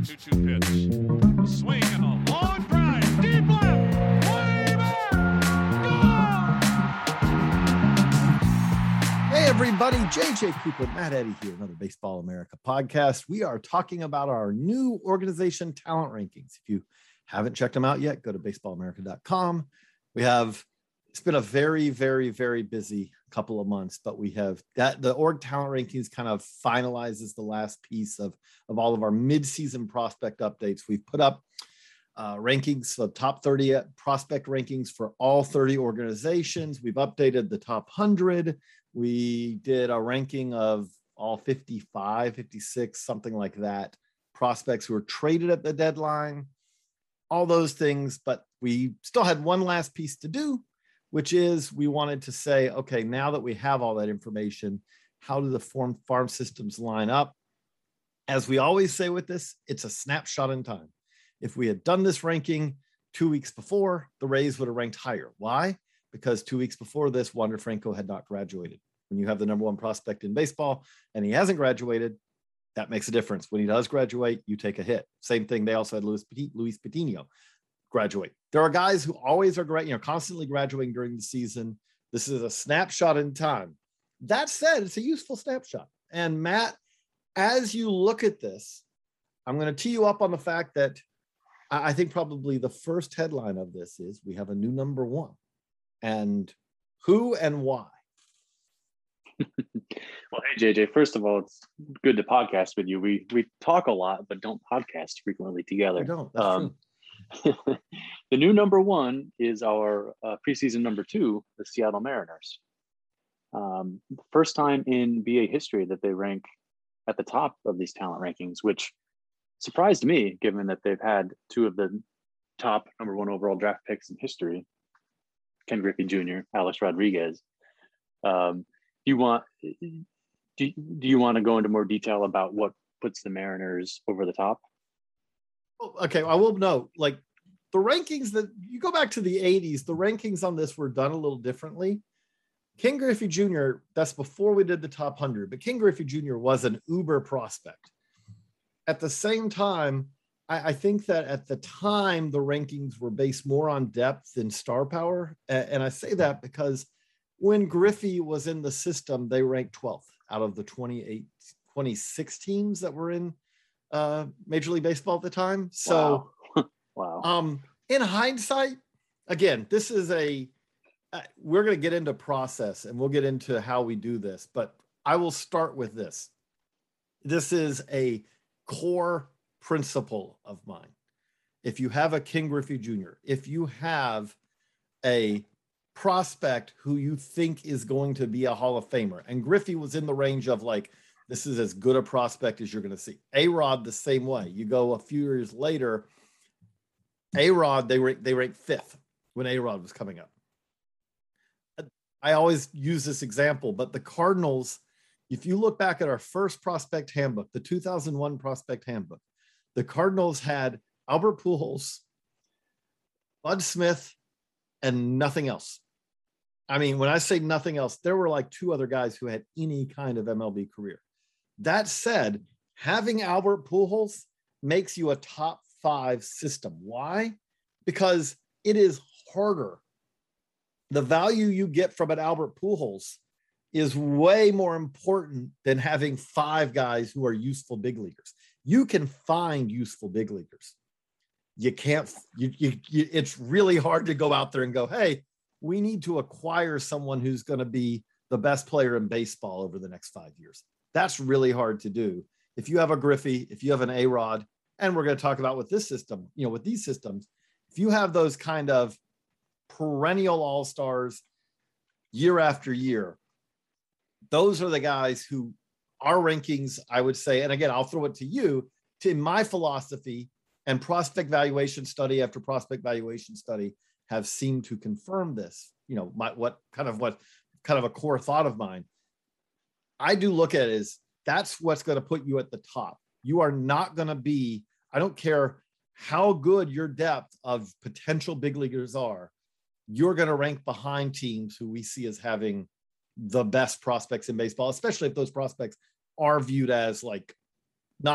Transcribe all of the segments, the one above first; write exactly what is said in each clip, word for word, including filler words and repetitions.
two two pitch. A swing and a long drive. Deep left. Way back. Gone! Hey, everybody. J J Cooper, Matt Eddy here, another Baseball America podcast. We are talking about our new organization talent rankings. If you haven't checked them out yet, go to baseball america dot com. We have, it's been a very, very, very busy couple of months, but we have that the org talent rankings kind of finalizes the last piece of, of all of our mid-season prospect updates. We've put up uh, rankings of top thirty prospect rankings for all thirty organizations. We've updated the top one hundred. We did a ranking of all fifty-five, fifty-six, something like that, prospects who were traded at the deadline, all those things. But we still had one last piece to do, which is we wanted to say, okay, now that we have all that information, how do the farm, farm systems line up? As we always say with this, it's a snapshot in time. If we had done this ranking two weeks before, the Rays would have ranked higher. Why? Because two weeks before this, Wander Franco had not graduated. When you have the number one prospect in baseball and he hasn't graduated, that makes a difference. When he does graduate, you take a hit. Same thing. They also had Luis, Petit, Luis Patino graduate. There are guys who always are great, you know, constantly graduating during the season. This is a snapshot in time. That said, it's a useful snapshot. And Matt, as you look at this, I'm going to tee you up on the fact that I think probably the first headline of this is we have a new number one. And who and why? Well, hey, J J, first of all, it's good to podcast with you. We we talk a lot, but don't podcast frequently together. I don't. That's um, true. The new number one is our uh, preseason number two, the Seattle Mariners. Um, first time in B A history that they rank at the top of these talent rankings, which surprised me, given that they've had two of the top number one overall draft picks in history, Ken Griffey Junior, Alex Rodriguez. Um, do you want do, do you want to go into more detail about what puts the Mariners over the top? Okay, I will note, like, the rankings that you go back to the eighties, the rankings on this were done a little differently. Ken Griffey Junior, that's before we did the top one hundred, but Ken Griffey Junior was an uber prospect. At the same time, I, I think that at the time, the rankings were based more on depth than star power. And, and I say that because when Griffey was in the system, they ranked twelfth out of the twenty-eight, twenty-six teams that were in uh, Major League Baseball at the time. So, wow. wow. Um, in hindsight, again, this is a, uh, we're going to get into process and we'll get into how we do this, but I will start with this. This is a core principle of mine. If you have a Ken Griffey Junior, if you have a prospect who you think is going to be a Hall of Famer, and Griffey was in the range of like, this is as good a prospect as you're going to see. A-Rod the same way. You go a few years later, A-Rod, they rank, they ranked fifth when A-Rod was coming up. I always use this example, but the Cardinals, if you look back at our first prospect handbook, the two thousand one prospect handbook, the Cardinals had Albert Pujols, Bud Smith, and nothing else. I mean, when I say nothing else, there were like two other guys who had any kind of M L B career. That said, having Albert Pujols makes you a top five system. Why? Because it is harder. The value you get from an Albert Pujols is way more important than having five guys who are useful big leaguers. You can find useful big leaguers. You can't, you, you, you, it's really hard to go out there and go, hey, we need to acquire someone who's going to be the best player in baseball over the next five years. That's really hard to do. If you have a Griffey, if you have an A-Rod, and we're going to talk about with this system, you know, with these systems, if you have those kind of perennial all-stars year after year, those are the guys who our rankings, I would say, and again, I'll throw it to you, to my philosophy and prospect valuation study after prospect valuation study have seemed to confirm this, you know, my, what kind of what kind of a core thought of mine. I do look at it as that's what's going to put you at the top. You are not going to be, I don't care how good your depth of potential big leaguers are, you're going to rank behind teams who we see as having the best prospects in baseball, especially if those prospects are viewed as like not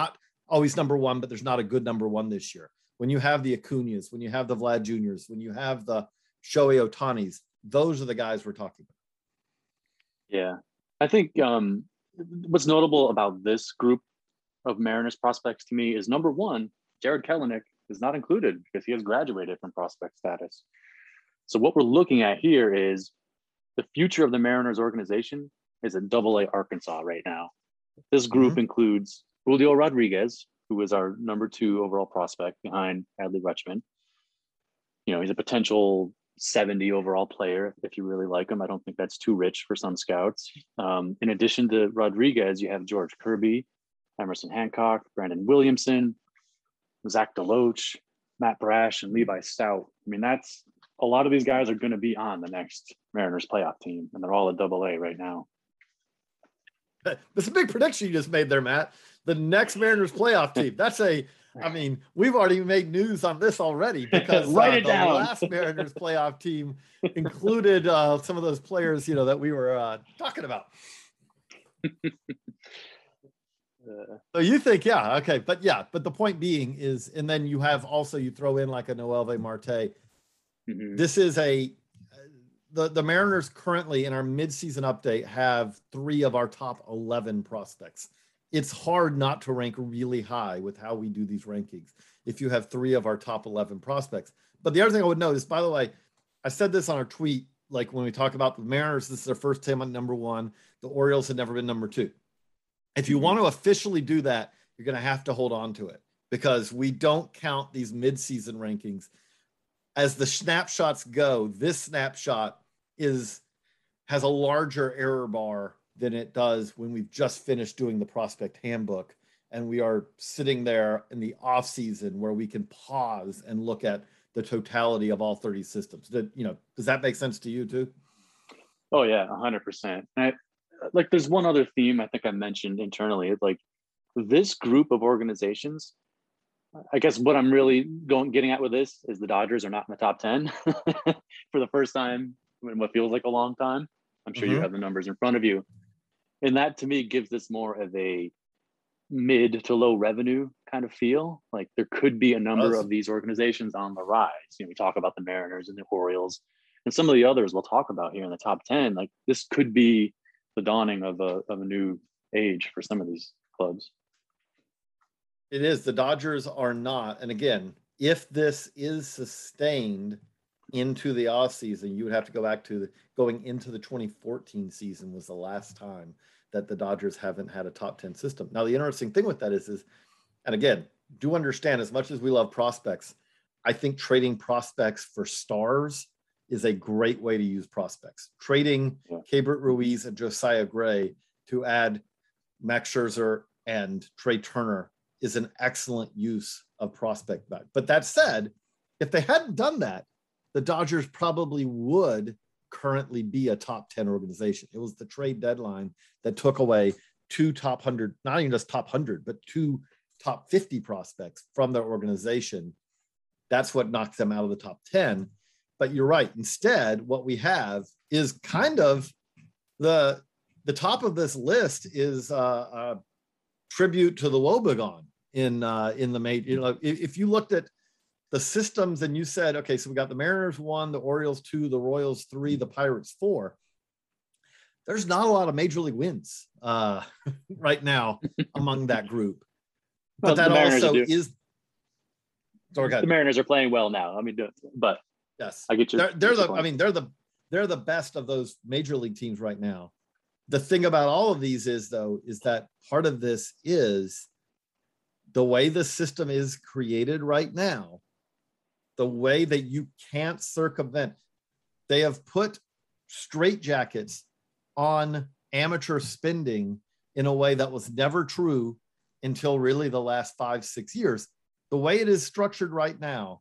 oh, he's number one, but there's not a good number one this year. When you have the Acuñas, when you have the Vlad Juniors, when you have the Shohei Otanis, those are the guys we're talking about. Yeah. I think um, what's notable about this group of Mariners prospects to me is, number one, Jared Kelenic is not included because he has graduated from prospect status. So what we're looking at here is the future of the Mariners organization is at Double A Arkansas right now. This group mm-hmm. includes Julio Rodriguez, who is our number two overall prospect behind Adley Rutschman. You know, he's a potential seventy overall player if you really like him. I don't think that's too rich for some scouts. Um, in addition to Rodriguez, you have George Kirby, Emerson Hancock, Brandon Williamson, Zach DeLoach, Matt Brash, and Levi Stout. I mean, that's a lot of these guys are going to be on the next Mariners playoff team, and they're all at Double A right now. That's a big prediction you just made there, Matt. The next Mariners playoff team. That's a, I mean, we've already made news on this already because Write uh, it the down. last Mariners playoff team included uh, some of those players, you know, that we were uh, talking about. Uh, so you think, yeah, okay. But yeah, but the point being is, and then you have also, you throw in like a Noelvi Marte. Mm-hmm. This is a, the, the Mariners currently in our midseason update have three of our top eleven prospects. It's hard not to rank really high with how we do these rankings if you have three of our top eleven prospects. But the other thing I would note is, by the way, I said this on our tweet, like when we talk about the Mariners, this is their first time on number one. The Orioles had never been number two. If you want to officially do that, you're going to have to hold on to it because we don't count these midseason rankings. As the snapshots go, this snapshot is has a larger error bar than it does when we've just finished doing the prospect handbook and we are sitting there in the off season where we can pause and look at the totality of all thirty systems. Did, you know, does that make sense to you too? Oh yeah, a hundred percent. Like there's one other theme I think I mentioned internally, like this group of organizations, I guess what I'm really going, getting at with this is the Dodgers are not in the top ten for the first time in what feels like a long time. I'm sure mm-hmm. you have the numbers in front of you. And that to me gives this more of a mid to low revenue kind of feel. Like there could be a number of these organizations on the rise. You know, we talk about the Mariners and the Orioles and some of the others we'll talk about here in the top ten. Like this could be the dawning of a of a new age for some of these clubs. It is. The Dodgers are not. And again, if this is sustained into the off season, you would have to go back to the, going into the twenty fourteen season was the last time that the Dodgers haven't had a top ten system. Now, the interesting thing with that is, is, and again, do understand, as much as we love prospects, I think trading prospects for stars is a great way to use prospects. Trading yeah. Keibert Ruiz and Josiah Gray to add Max Scherzer and Trey Turner is an excellent use of prospect value. But that said, if they hadn't done that, the Dodgers probably would currently be a top ten organization. It was the trade deadline that took away two top one hundred, not even just top one hundred, but two top fifty prospects from their organization. That's what knocked them out of the top ten. But you're right. Instead, what we have is kind of the, the top of this list is uh, a tribute to the Wobegon in, uh, in the major. You know, if, if you looked at the systems and you said, okay, so we got the Mariners one, the Orioles two, the Royals three, the Pirates four. There's not a lot of major league wins uh, right now among that group. But well, that also is. Sorry, the Mariners are playing well now. I mean, but yes, I get you. They're, they're the. Point. I mean, they're the they're the best of those major league teams right now. The thing about all of these is, though, is that part of this is the way the system is created right now. The way that you can't circumvent, they have put straitjackets on amateur spending in a way that was never true until really the last five, six years. The way it is structured right now,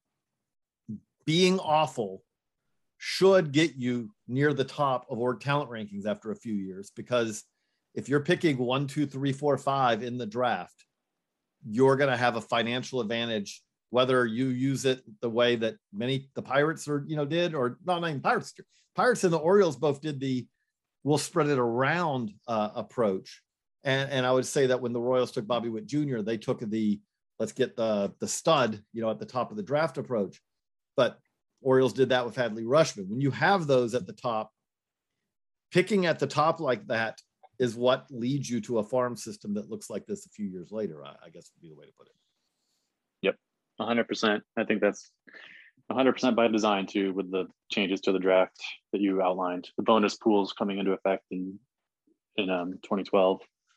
being awful should get you near the top of org talent rankings after a few years, because if you're picking one, two, three, four, five in the draft, you're going to have a financial advantage whether you use it the way that many the Pirates or you know did, or not even Pirates. Pirates and the Orioles both did the we'll spread it around uh, approach. And, and I would say that when the Royals took Bobby Witt Junior, they took the, let's get the, the stud, you know, at the top of the draft approach. But Orioles did that with Adley Rutschman. When you have those at the top, picking at the top like that is what leads you to a farm system that looks like this a few years later, I, I guess would be the way to put it. Yep, one hundred percent. I think that's one hundred percent by design too, with the changes to the draft that you outlined. The bonus pools coming into effect in in um, twenty twelve.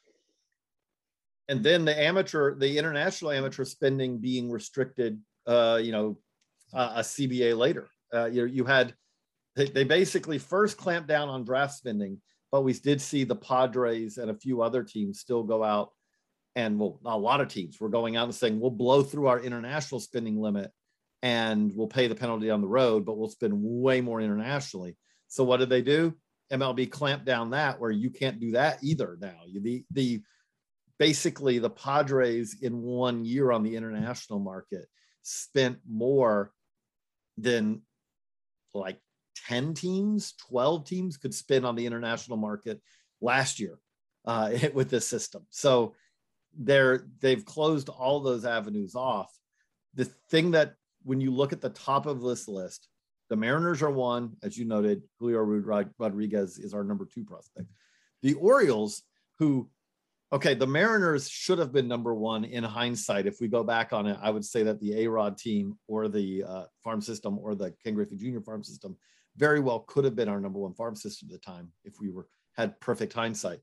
And then the amateur, the international amateur spending being restricted, uh, you know, uh, a C B A later. Uh, you, you had, they, they basically first clamped down on draft spending, but we did see the Padres and a few other teams still go out, and well, a lot of teams were going out and saying, we'll blow through our international spending limit and we'll pay the penalty on the road, but we'll spend way more internationally. So what did they do? M L B clamped down that, where you can't do that either now. You, the, the, basically the Padres in one year on the international market spent more than like ten teams, twelve teams could spend on the international market last year uh, with this system. So they're, they've closed all those avenues off. The thing that when you look at the top of this list, the Mariners are one, as you noted, Julio Rodriguez is our number two prospect. The Orioles, who, okay, the Mariners should have been number one in hindsight. If we go back on it, I would say that the A-Rod team or the uh, farm system or the Ken Griffey Junior farm system very well could have been our number one farm system at the time if we were had perfect hindsight.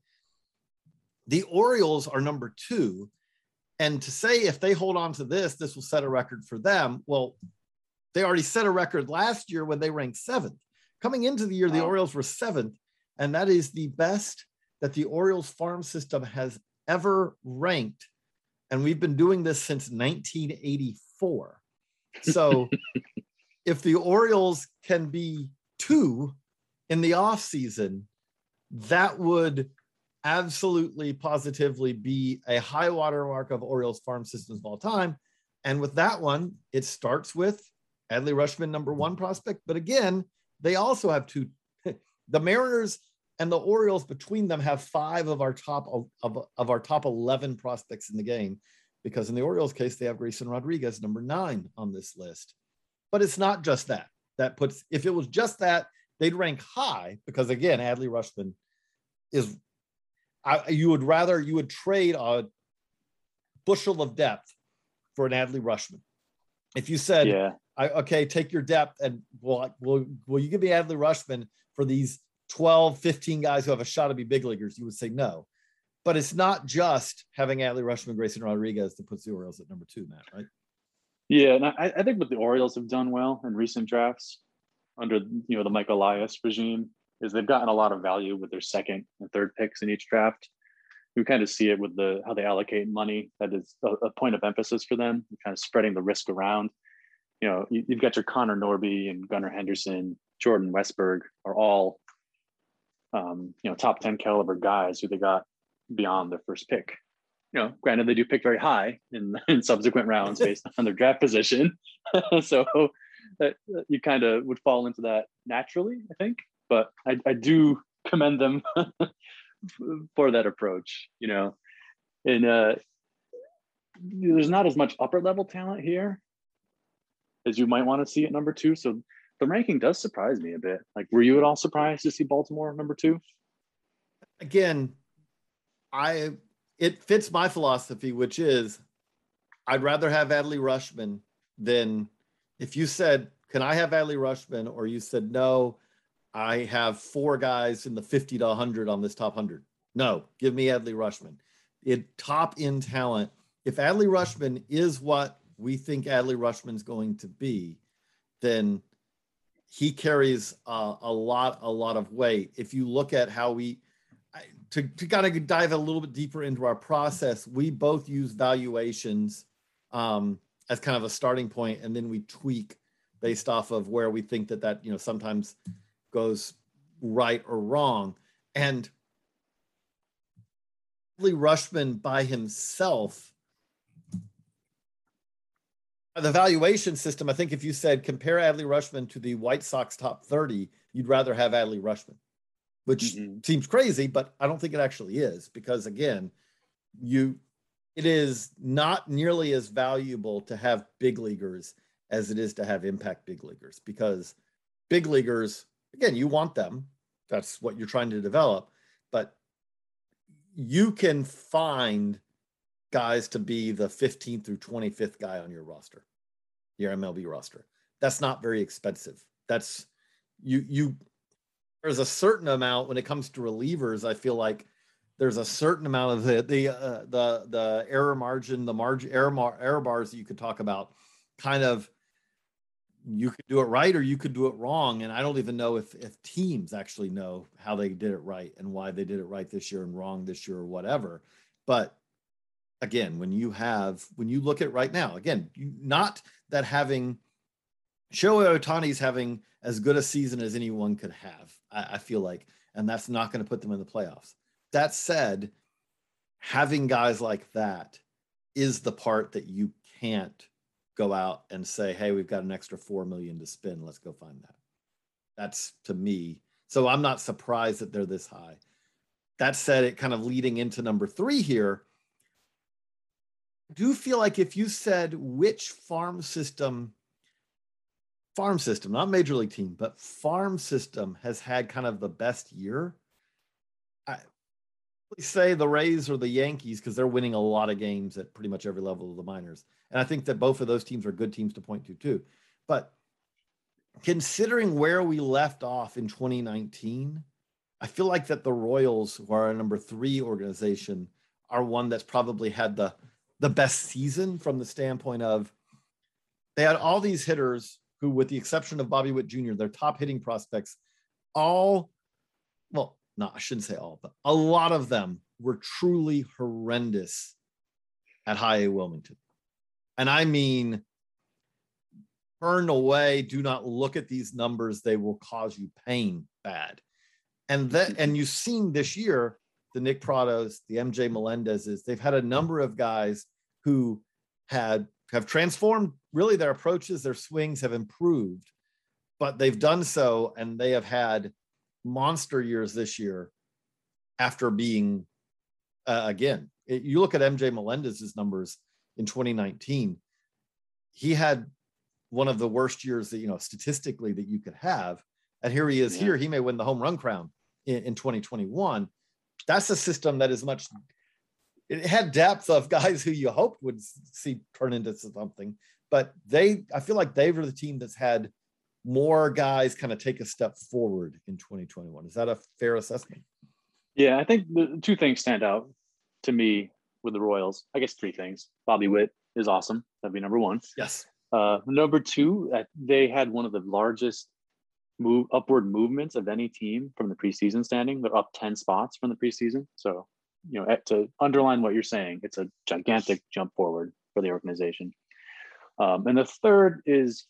The Orioles are number two. And to say if they hold on to this, this will set a record for them. Well, they already set a record last year when they ranked seventh. Coming into the year, the Orioles were seventh, and that is the best that the Orioles farm system has ever ranked. And we've been doing this since nineteen eighty-four. So if the Orioles can be two in the offseason, that would absolutely positively be a high water mark of Orioles farm systems of all time. And with that one, it starts with Adley Rutschman, number one prospect. But again, they also have two. The Mariners and the Orioles between them have five of our top of, of, of our top eleven prospects in the game, because in the Orioles case, they have Grayson Rodriguez, number nine on this list. But it's not just that. That puts, if it was just that, they'd rank high, because again, Adley Rutschman is, I, you would rather, you would trade a bushel of depth for an Adley Rutschman. If you said, yeah. I, okay, take your depth and will, will, will you give me Adley Rutschman for these twelve, fifteen guys who have a shot to be big leaguers? You would say no. But it's not just having Adley Rutschman, Grayson Rodriguez that puts the Orioles at number two, Matt, right? Yeah, and I, I think what the Orioles have done well in recent drafts under, you know, the Mike Elias regime is they've gotten a lot of value with their second and third picks in each draft. We kind of see it with the how they allocate money. That is a, a point of emphasis for them, kind of spreading the risk around. You know, you, you've got your Connor Norby and Gunnar Henderson, Jordan Westberg are all, um, you know, top ten caliber guys who they got beyond their first pick. You know, granted, they do pick very high in, in subsequent rounds based on their draft position. So uh, you kind of would fall into that naturally, I think. But I, I do commend them for that approach, you know. And uh, there's not as much upper level talent here as you might want to see at number two. So the ranking does surprise me a bit. Like, were you at all surprised to see Baltimore number two? Again, I it fits my philosophy, which is I'd rather have Adley Rutschman than if you said, can I have Adley Rutschman? Or you said, no, I have four guys in the fifty to one hundred on this top one hundred. No, give me Adley Rutschman. It top in talent. If Adley Rutschman is what we think Adley Rutschman's going to be, then he carries uh, a lot, a lot of weight. If you look at how we, to, to kind of dive a little bit deeper into our process, we both use valuations um, as kind of a starting point, and then we tweak based off of where we think that that, you know, sometimes goes right or wrong. And Adley Rutschman by himself, the valuation system, I think if you said compare Adley Rutschman to the White Sox top thirty, you'd rather have Adley Rutschman. which Mm-hmm. seems crazy, but I don't think it actually is, because again, you, it is not nearly as valuable to have big leaguers as it is to have impact big leaguers, because big leaguers, again, you want them. That's what you're trying to develop, but you can find guys to be the fifteenth through twenty-fifth guy on your roster, your M L B roster. That's not very expensive. That's you, you, there's a certain amount when it comes to relievers. I feel like there's a certain amount of the, the, uh, the, the error margin, the margin error, mar, error bars that you could talk about, kind of, you could do it right or you could do it wrong. And I don't even know if, if teams actually know how they did it right and why they did it right this year and wrong this year or whatever. But again, when you have, when you look at right now, again, you, not that having Shohei Ohtani's having as good a season as anyone could have, I, I feel like, and that's not going to put them in the playoffs. That said, having guys like that is the part that you can't go out and say, hey, we've got an extra four million to spend. Let's go find that. That's, to me. So I'm not surprised that they're this high. That said, it kind of leading into number three here, I do feel like if you said which farm system, farm system, not major league team, but farm system has had kind of the best year, I say the Rays or the Yankees, because they're winning a lot of games at pretty much every level of the minors. And I think that both of those teams are good teams to point to too. But considering where we left off in twenty nineteen, I feel like that the Royals, who are a number three organization, are one that's probably had the, the best season from the standpoint of they had all these hitters who, with the exception of Bobby Witt Junior, their top hitting prospects, all, well, no, I shouldn't say all, but a lot of them were truly horrendous at High A Wilmington. And I mean, turn away, do not look at these numbers. They will cause you pain bad. And that, and you've seen this year, the Nick Prados, the M J Melendezes, they've had a number of guys who had have transformed really their approaches, their swings have improved, but they've done so and they have had monster years this year after being, uh, again, it, you look at M J Melendez's numbers in twenty nineteen, he had one of the worst years that, you know, statistically that you could have. And here he is yeah. here. He may win the home run crown in, in twenty twenty-one. That's a system that is much, it had depth of guys who you hoped would see turn into something, but they, I feel like they were the team that's had more guys kind of take a step forward in twenty twenty-one. Is that a fair assessment? Yeah, I think the two things stand out to me with the Royals. I guess three things. Bobby Witt is awesome. That'd be number one. Yes. Uh, number two, uh, they had one of the largest move upward movements of any team from the preseason standing. They're up ten spots from the preseason. So, you know, to underline what you're saying, it's a gigantic jump forward for the organization. Um, and the third is,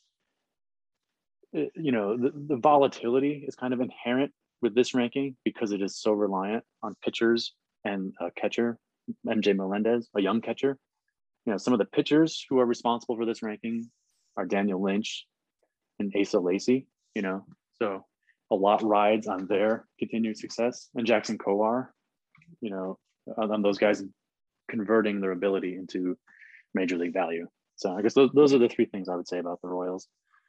you know, the, the volatility is kind of inherent with this ranking because it is so reliant on pitchers and a catcher, M J Melendez, a young catcher. You know, some of the pitchers who are responsible for this ranking are Daniel Lynch and Asa Lacy, you know, so a lot rides on their continued success, and Jackson Kowar, you know, on those guys converting their ability into major league value. So I guess those, those are the three things I would say about the Royals.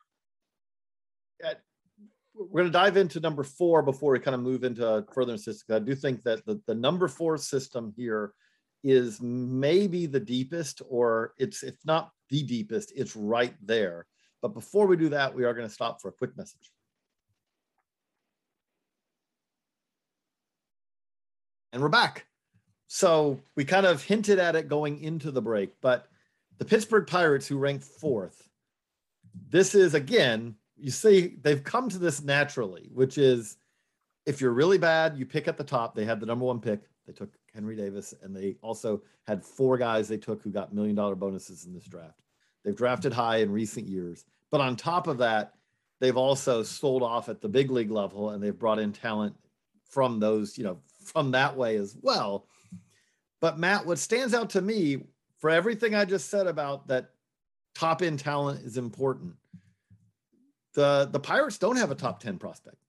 Yeah, we're going to dive into number four before we kind of move into further statistics. I do think that the, the number four system here is maybe the deepest, or it's, if not the deepest, it's right there. But before we do that, we are going to stop for a quick message. And we're back. So we kind of hinted at it going into the break, but the Pittsburgh Pirates, who ranked fourth, this is, again, you see, they've come to this naturally, which is if you're really bad, you pick at the top. They had the number one pick. They took Henry Davis, and they also had four guys they took who got million dollar bonuses in this draft. They've drafted high in recent years. But on top of that, they've also sold off at the big league level, and they've brought in talent from those, you know, from that way as well. But Matt, what stands out to me for everything I just said about that top end talent is important, the, the Pirates don't have a top ten prospect.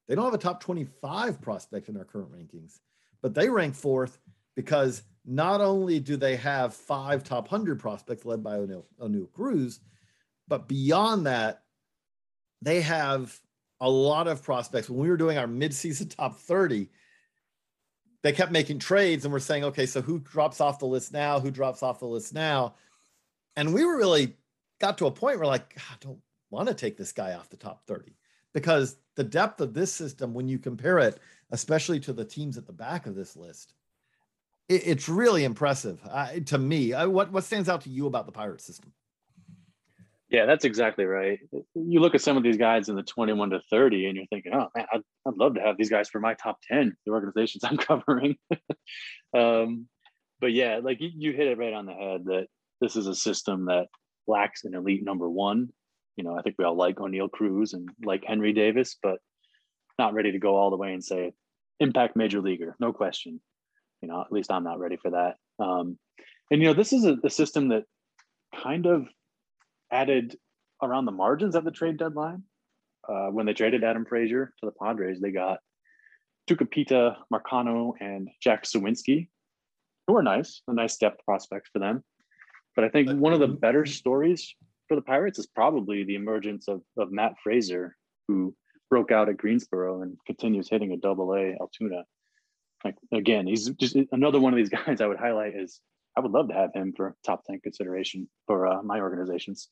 They don't have a top twenty-five prospect in our current rankings, but they rank fourth because not only do they have five top one hundred prospects led by Oneil, Oneil Cruz, but beyond that, they have a lot of prospects. When we were doing our midseason top thirty, they kept making trades and we're saying, okay, so who drops off the list now? Who drops off the list now? And we were really got to a point where like, I don't want to take this guy off the top thirty because the depth of this system, when you compare it, especially to the teams at the back of this list, it, it's really impressive uh, to me. I, what, what stands out to you about the Pirates system? Yeah, that's exactly right. You look at some of these guys in the twenty-one to thirty and you're thinking, oh man, I'd, I'd love to have these guys for my top ten, the organizations I'm covering. um, but yeah, like you, you hit it right on the head that this is a system that lacks an elite number one. You know, I think we all like Oneil Cruz and like Henry Davis, but not ready to go all the way and say impact major leaguer, no question. You know, at least I'm not ready for that. Um, and, you know, this is a, a system that kind of added around the margins of the trade deadline. Uh, when they traded Adam Frazier to the Padres, they got Tucupita, Marcano, and Jack Sawinski, who were nice, a nice depth prospects for them. But I think one of the better stories for the Pirates is probably the emergence of, of Matt Frazier, who broke out at Greensboro and continues hitting a double A Altoona. Like, again, he's just another one of these guys I would highlight is I would love to have him for top ten consideration for uh, my organizations.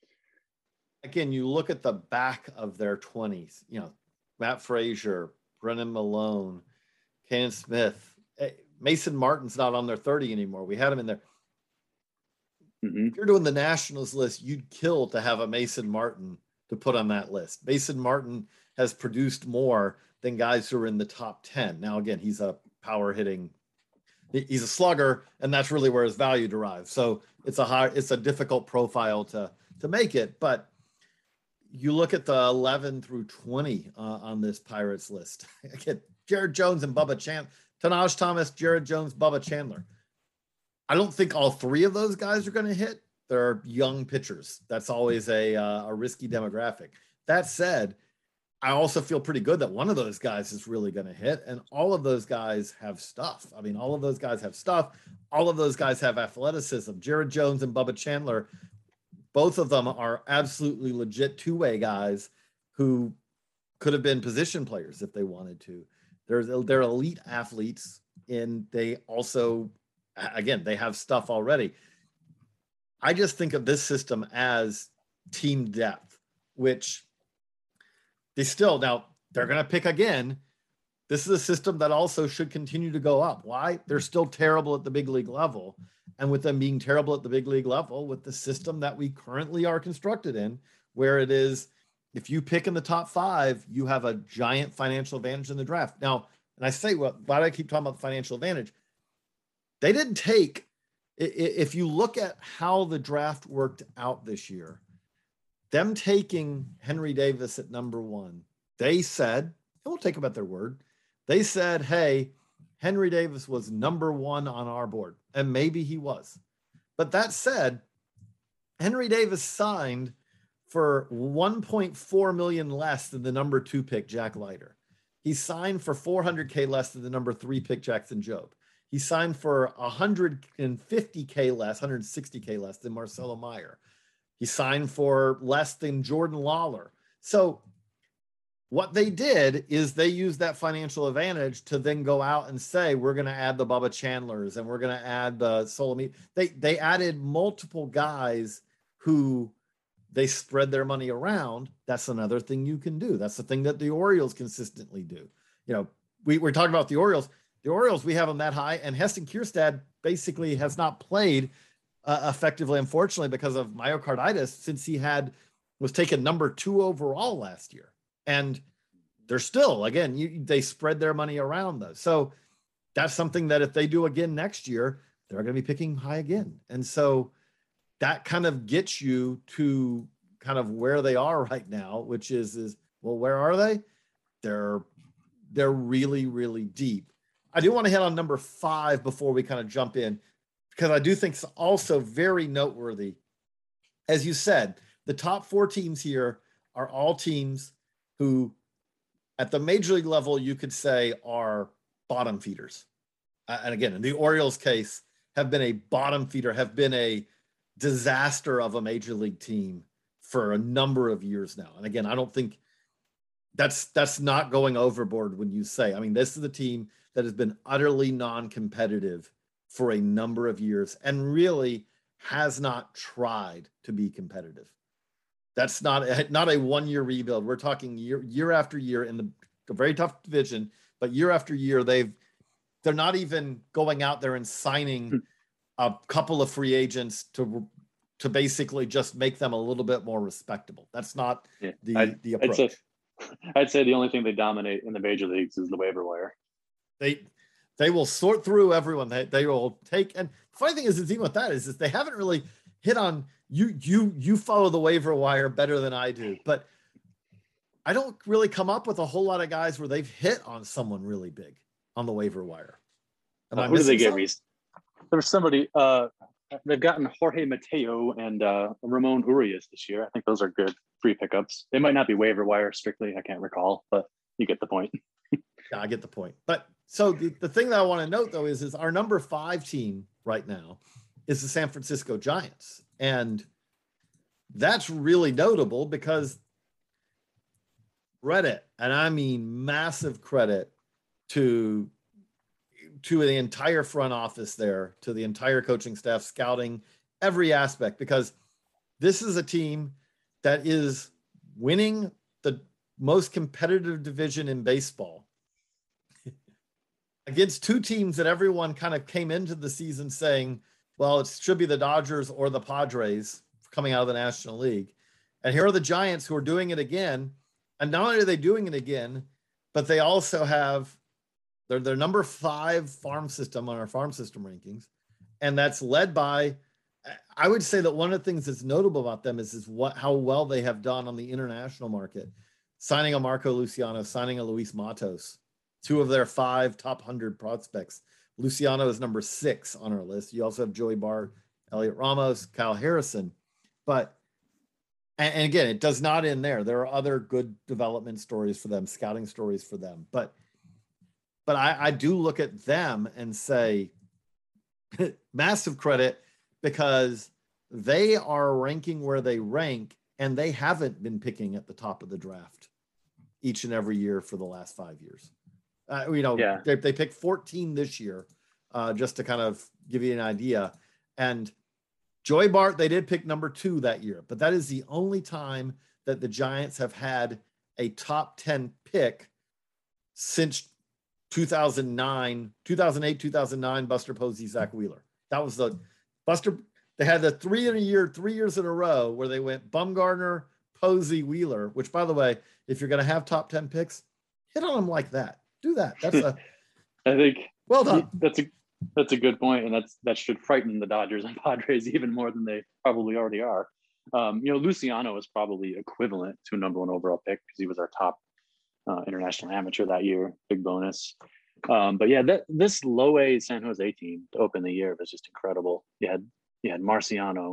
Again, you look at the back of their twenties, you know, Matt Frazier, Brennan Malone, Cannon Smith, Mason Martin's not on their thirty anymore. We had him in there. Mm-hmm. If you're doing the Nationals list, you'd kill to have a Mason Martin to put on that list. Mason Martin has produced more than guys who are in the top ten. Now, again, he's a power hitting, he's a slugger, and that's really where his value derives. So it's a high, it's a difficult profile to, to make it. But you look at the eleven through twenty uh, on this Pirates list. Again, Jared Jones and Bubba Chandler, Tanaj Thomas, Jared Jones, Bubba Chandler. I don't think all three of those guys are going to hit. They're young pitchers. That's always a, uh, a risky demographic. That said, I also feel pretty good that one of those guys is really going to hit, and all of those guys have stuff. I mean, all of those guys have stuff. All of those guys have athleticism. Jared Jones and Bubba Chandler, both of them are absolutely legit two-way guys who could have been position players if they wanted to. They're, they're elite athletes, and they also, again, they have stuff already. I just think of this system as team depth, which they still, now they're going to pick again. This is a system that also should continue to go up. Why? They're still terrible at the big league level. And with them being terrible at the big league level, with the system that we currently are constructed in, where it is, if you pick in the top five, you have a giant financial advantage in the draft. Now, and I say, well, why do I keep talking about the financial advantage? They didn't take, if you look at how the draft worked out this year, them taking Henry Davis at number one, they said, and we'll take them at their word, they said, hey, Henry Davis was number one on our board, and maybe he was. But that said, Henry Davis signed for one point four million dollars less than the number two pick, Jack Leiter. He signed for four hundred K less than the number three pick, Jackson Jobe. He signed for one hundred fifty K less, one hundred sixty K less than Marcelo Meyer. He signed for less than Jordan Lawler. So what they did is they used that financial advantage to then go out and say, we're going to add the Bubba Chandlers and we're going to add the Solomit. They, they added multiple guys who they spread their money around. That's another thing you can do. That's the thing that the Orioles consistently do. You know, we, we're talking about the Orioles. The Orioles, we have them that high, and Heston Kjerstad basically has not played uh, effectively, unfortunately, because of myocarditis since he had was taken number two overall last year. And they're still, again, you, they spread their money around those. So that's something that if they do again next year, they're going to be picking high again. And so that kind of gets you to kind of where they are right now, which is, is well, where are they? They're, they're really, really deep. I do want to hit on number five before we kind of jump in, because I do think it's also very noteworthy. As you said, the top four teams here are all teams who at the major league level, you could say are bottom feeders. Uh, and again, in the Orioles case, have been a bottom feeder, have been a disaster of a major league team for a number of years now. And again, I don't think that's that's not going overboard when you say, I mean, this is a team that has been utterly non-competitive for a number of years and really has not tried to be competitive. That's not a, not a one-year rebuild. We're talking year year after year in the a very tough division, but year after year, they've they're not even going out there and signing a couple of free agents to to basically just make them a little bit more respectable. That's not yeah. the I'd, the approach. I'd say, I'd say the only thing they dominate in the major leagues is the waiver wire. They they will sort through everyone. They they will take, and the funny thing is, is even with that is, is they haven't really hit on you. You you follow the waiver wire better than I do, but I don't really come up with a whole lot of guys where they've hit on someone really big on the waiver wire. Am Uh, I who did they missing get? some? There was somebody. Uh, they've gotten Jorge Mateo and uh, Ramon Urias this year. I think those are good free pickups. They might not be waiver wire strictly. I can't recall, but you get the point. Yeah, I get the point. But so the, the thing that I want to note though is, is our number five team right now is the San Francisco Giants. And that's really notable because credit, and I mean massive credit to, to the entire front office there, to the entire coaching staff, scouting, every aspect, because this is a team that is winning the most competitive division in baseball against two teams that everyone kind of came into the season saying, well, it should be the Dodgers or the Padres coming out of the National League. And here are the Giants who are doing it again. And not only are they doing it again, but they also have their, their number five farm system on our farm system rankings. And that's led by, I would say that one of the things that's notable about them is, is what, how well they have done on the international market, signing a Marco Luciano, signing a Luis Matos, two of their five top one hundred prospects. Luciano is number six on our list. You also have Joey Bart, Elliot Ramos, Kyle Harrison. But, and, and again, it does not end there. There are other good development stories for them, scouting stories for them. But, but I, I do look at them and say, massive credit, because they are ranking where they rank, and they haven't been picking at the top of the draft each and every year for the last five years. Uh, you know, Yeah. they, they picked fourteen this year, uh, just to kind of give you an idea. And Joey Bart, they did pick number two that year, but that is the only time that the Giants have had a top ten pick since two thousand nine, two thousand eight, two thousand nine, Buster Posey, Zach Wheeler. That was the Buster. They had the three in a year, three years in a row where they went Bumgarner, Posey, Wheeler, which, by the way, if you're going to have top ten picks, hit on them like that. Do that. That's a I think well done. that's a that's a good point, and that's that should frighten the Dodgers and Padres even more than they probably already are. Um, you know, Luciano is probably equivalent to a number one overall pick because he was our top uh, international amateur that year. Big bonus. Um, but yeah, that, this low A San Jose team to open the year was just incredible. You had you had Marciano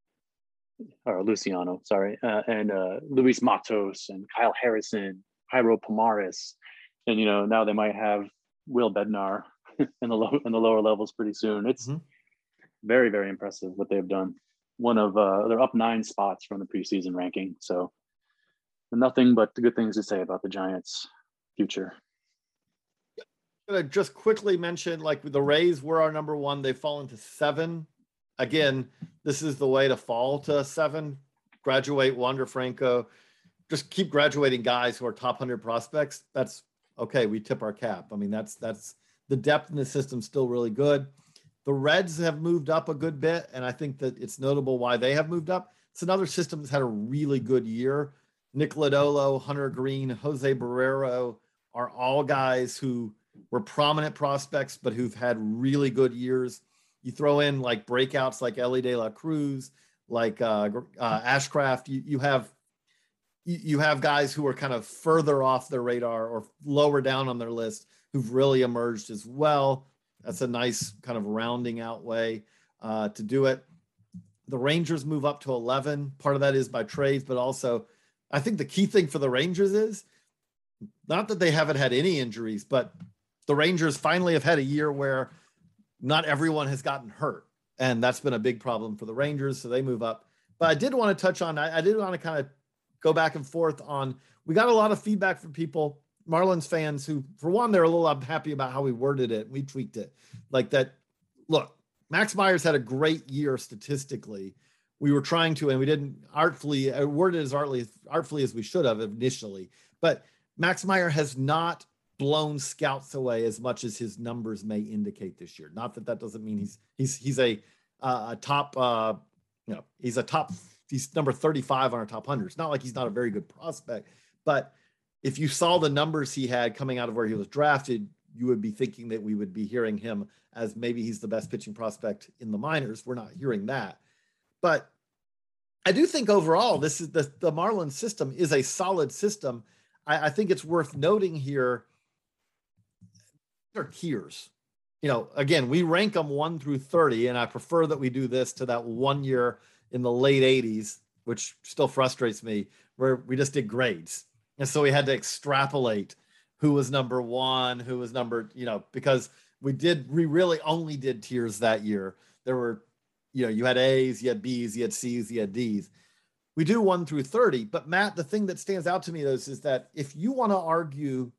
or Luciano, sorry, uh, and uh, Luis Matos and Kyle Harrison, Jairo Pomares. And, you know, now they might have Will Bednar in the low in the lower levels pretty soon. It's mm-hmm. very, very impressive what they've done. One of uh, they're up nine spots from the preseason ranking. So nothing but good things to say about the Giants' future. I'm gonna just quickly mention, like, the Rays were our number one. They've fallen to seven. Again, this is the way to fall to seven. Graduate Wander Franco. Just keep graduating guys who are top one hundred prospects. That's okay, we tip our cap. I mean, that's that's the depth in the system still really good. The Reds have moved up a good bit, and I think that it's notable why they have moved up. It's another system that's had a really good year. Nick Lodolo, Hunter Green, Jose Barrero are all guys who were prominent prospects, but who've had really good years. You throw in like breakouts like Ellie De La Cruz, like uh, uh, Ashcraft. You, you have you have guys who are kind of further off their radar or lower down on their list who've really emerged as well. That's a nice kind of rounding out way uh, to do it. The Rangers move up to eleven. Part of that is by trades, but also I think the key thing for the Rangers is not that they haven't had any injuries, but the Rangers finally have had a year where not everyone has gotten hurt. And that's been a big problem for the Rangers. So they move up. But I did want to touch on, I, I did want to kind of go back and forth on, we got a lot of feedback from people, Marlins fans, who, for one, they're a little unhappy about how we worded it. We tweaked it like that. Look, Max Myers had a great year statistically. We were trying to, and we didn't artfully, uh, worded as artfully, artfully as we should have initially. But Max Meyer has not blown scouts away as much as his numbers may indicate this year. Not that that doesn't mean he's he's he's a uh, a top uh, you know he's a top he's number thirty-five on our top one hundred. It's not like he's not a very good prospect, but if you saw the numbers he had coming out of where he was drafted, you would be thinking that we would be hearing him as maybe he's the best pitching prospect in the minors. We're not hearing that, but I do think overall this is the the Marlins system is a solid system. I, I think it's worth noting here. They're tiers. You know, again, we rank them one through thirty, and I prefer that we do this to that one year in the late eighties, which still frustrates me, where we just did grades. And so we had to extrapolate who was number one, who was number, you know, because we did, we really only did tiers that year. There were, you know, you had A's, you had B's, you had C's, you had D's. We do one through thirty. But Matt, the thing that stands out to me is, is that if you want to argue,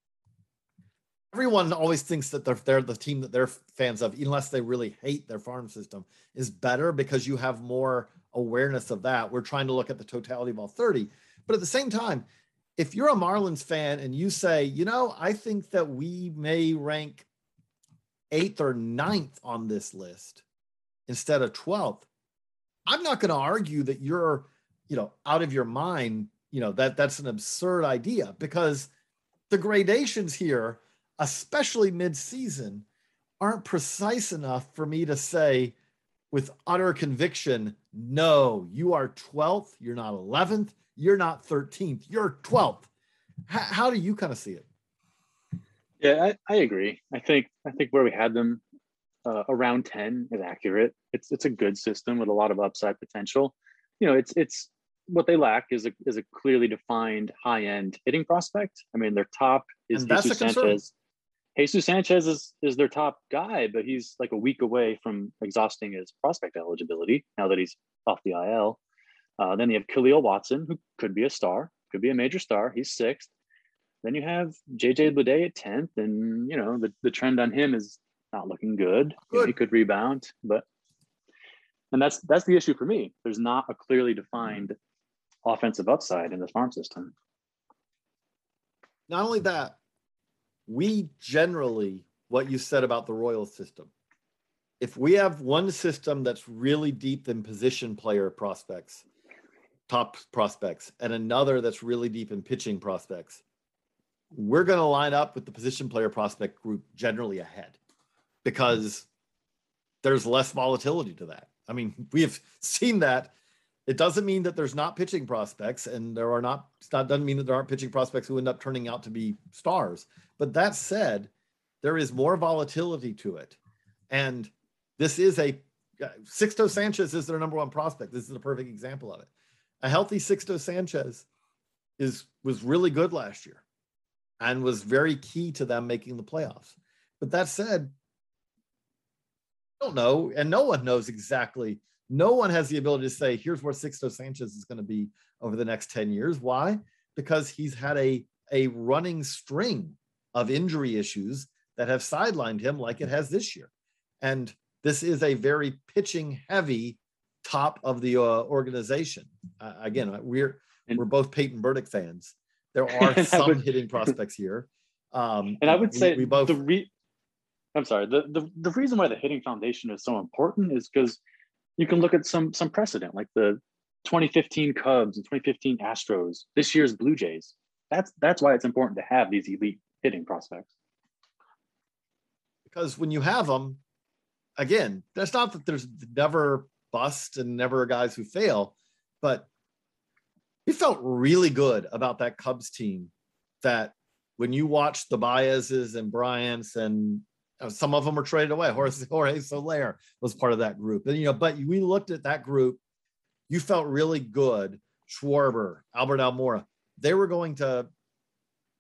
everyone always thinks that they're, they're the team that they're fans of, unless they really hate their farm system, is better because you have more awareness of that. We're trying to look at the totality of all thirty. But at the same time, if you're a Marlins fan and you say, you know, I think that we may rank eighth or ninth on this list instead of twelfth, I'm not going to argue that you're, you know, out of your mind, you know, that that's an absurd idea, because the gradations here, especially mid-season, aren't precise enough for me to say with utter conviction, no, you are twelfth, you're not eleventh, you're not thirteenth, you're twelfth. H- how do you kind of see it? Yeah, I, I agree. I think I think where we had them uh, around ten is accurate. It's it's a good system with a lot of upside potential. You know, it's it's what they lack is a is a clearly defined high-end hitting prospect. I mean, their top is Jesus Sanchez. Jesus Sanchez is, is their top guy, but he's like a week away from exhausting his prospect eligibility now that he's off the I L. Uh, then you have Khalil Watson, who could be a star, could be a major star. He's sixth. Then you have J J Bleday at tenth, and you know the, the trend on him is not looking good. You know, he could rebound, but and that's that's the issue for me. There's not a clearly defined offensive upside in this farm system. Not only that, we generally, what you said about the Royals system, if we have one system that's really deep in position player prospects, top prospects, and another that's really deep in pitching prospects, we're going to line up with the position player prospect group generally ahead, because there's less volatility to that. I mean, we have seen that. It doesn't mean that there's not pitching prospects, and there are not, it's not, doesn't mean that there aren't pitching prospects who end up turning out to be stars. But that said, there is more volatility to it. And this is a, Sixto Sanchez is their number one prospect. This is a perfect example of it. A healthy Sixto Sanchez is, was really good last year and was very key to them making the playoffs. But that said, I don't know, and no one knows exactly. No one has the ability to say, here's where Sixto Sanchez is going to be over the next ten years. Why? Because he's had a, a running string of injury issues that have sidelined him like it has this year. And this is a very pitching heavy top of the uh, organization. Uh, again, we're, we're both Peyton Burdick fans. There are some would, hitting prospects here. Um, and I would we, say we both, the re- I'm sorry. The, the, the reason why the hitting foundation is so important is because you can look at some some precedent, like the twenty fifteen Cubs and twenty fifteen Astros, this year's Blue Jays. That's that's why it's important to have these elite hitting prospects. Because when you have them, again, that's not that there's never bust and never guys who fail, but we felt really good about that Cubs team, that when you watch the Baez's and Bryant's, and some of them were traded away. Jorge, Jorge Soler was part of that group. And, you know, but we looked at that group, you felt really good. Schwarber, Albert Almora, they were going to